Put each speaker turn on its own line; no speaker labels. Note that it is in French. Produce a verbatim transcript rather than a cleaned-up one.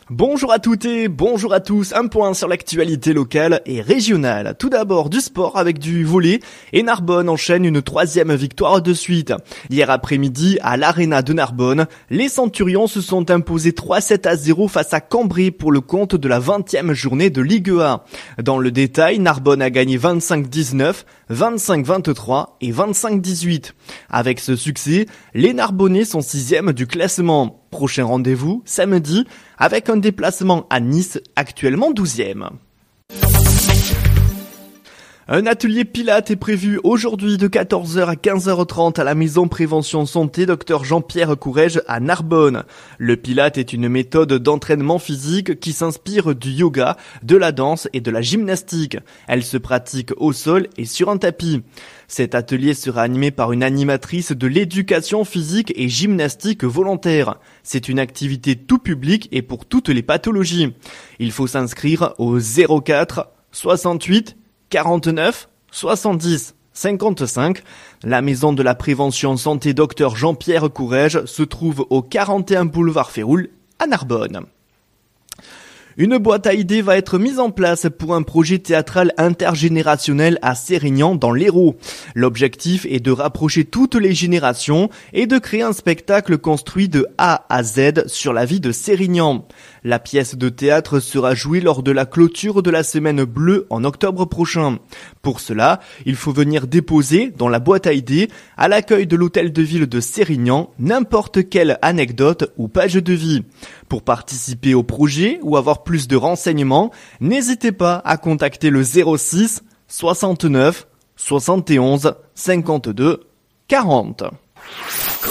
Bonjour à toutes et bonjour à tous, un point sur l'actualité locale et régionale. Tout d'abord du sport avec du volley et Narbonne enchaîne une troisième victoire de suite. Hier après-midi à l'Arena de Narbonne, les Centurions se sont imposés trois sept à zéro face à Cambrai pour le compte de la vingtième journée de Ligue un. Dans le détail, Narbonne a gagné vingt-cinq dix-neuf, vingt-cinq vingt-trois et vingt-cinq dix-huit. Avec ce succès, les Narbonnais sont sixième du classement. Prochain rendez-vous, samedi, avec un déplacement à Nice, actuellement douzième. Un atelier Pilates est prévu aujourd'hui de quatorze heures à quinze heures trente à la maison prévention santé Docteur Jean-Pierre Courrèges à Narbonne. Le Pilates est une méthode d'entraînement physique qui s'inspire du yoga, de la danse et de la gymnastique. Elle se pratique au sol et sur un tapis. Cet atelier sera animé par une animatrice de l'éducation physique et gymnastique volontaire. C'est une activité tout public et pour toutes les pathologies. Il faut s'inscrire au zéro quatre soixante-huit quarante-neuf soixante-dix cinquante-cinq. La maison de la prévention santé Docteur Jean-Pierre Courrèges se trouve au quarante et un boulevard Féroul à Narbonne. Une boîte à idées va être mise en place pour un projet théâtral intergénérationnel à Sérignan dans l'Hérault. L'objectif est de rapprocher toutes les générations et de créer un spectacle construit de A à Z sur la vie de Sérignan. La pièce de théâtre sera jouée lors de la clôture de la Semaine Bleue en octobre prochain. Pour cela, il faut venir déposer dans la boîte à idées, à l'accueil de l'hôtel de ville de Sérignan, n'importe quelle anecdote ou page de vie. Pour participer au projet ou avoir plus de renseignements, n'hésitez pas à contacter le zéro six soixante-neuf soixante et onze cinquante-deux quarante.